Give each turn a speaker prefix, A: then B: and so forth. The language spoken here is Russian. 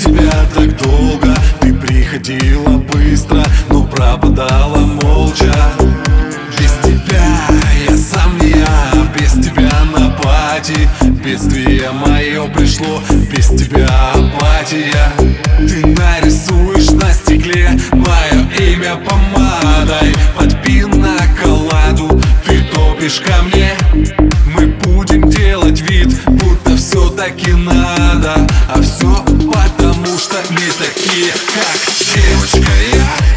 A: тебя так долго, ты приходила быстро, но пропадала молча. Без тебя я сам не я, без тебя на пати бедствие мое пришло, без тебя апатия. Ты нарисуешь на стекле мое имя помадой под пинаколаду, ты топишь ко мне. Мы будем делать вид, будто все-таки надо, а все потому, что не такие, как девочка я.